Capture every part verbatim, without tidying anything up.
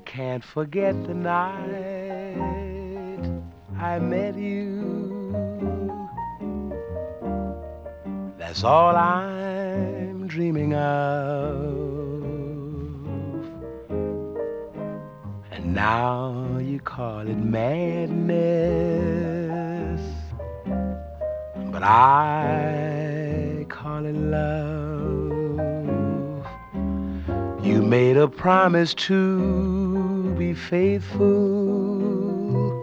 can't forget the night I met you. That's all I'm dreaming of. And now you call it madness, but I call it love. You made a promise to be faithful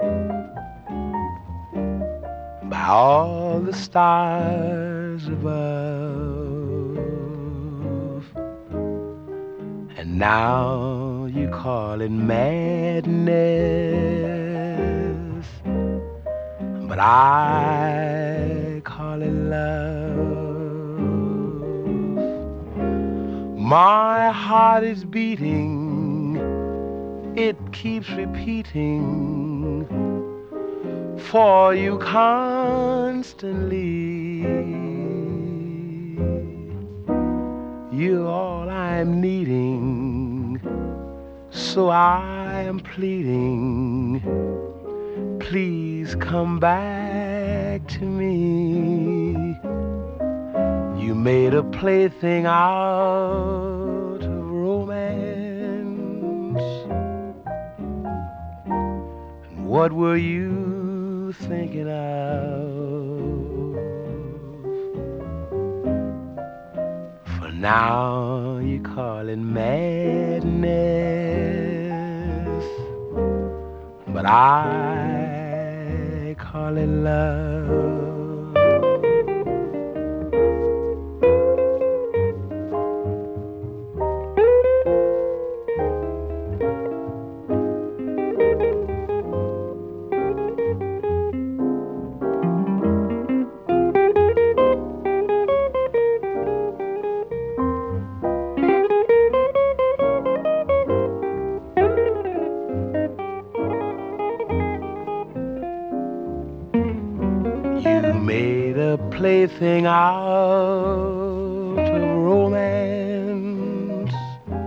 by all the stars above, and now you call it madness, but I call it love. My heart is beating, it keeps repeating for you constantly. You're all I'm needing, so I am pleading, please come back to me. You made a plaything out of romance, and what were you thinking of? For now you call it madness, but I call it love. You made a plaything out of romance,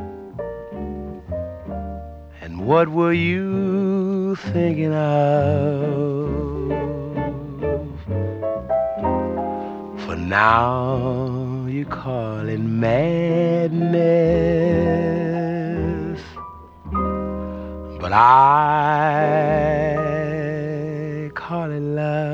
and what were you thinking of? For now you call it madness, but I call it love.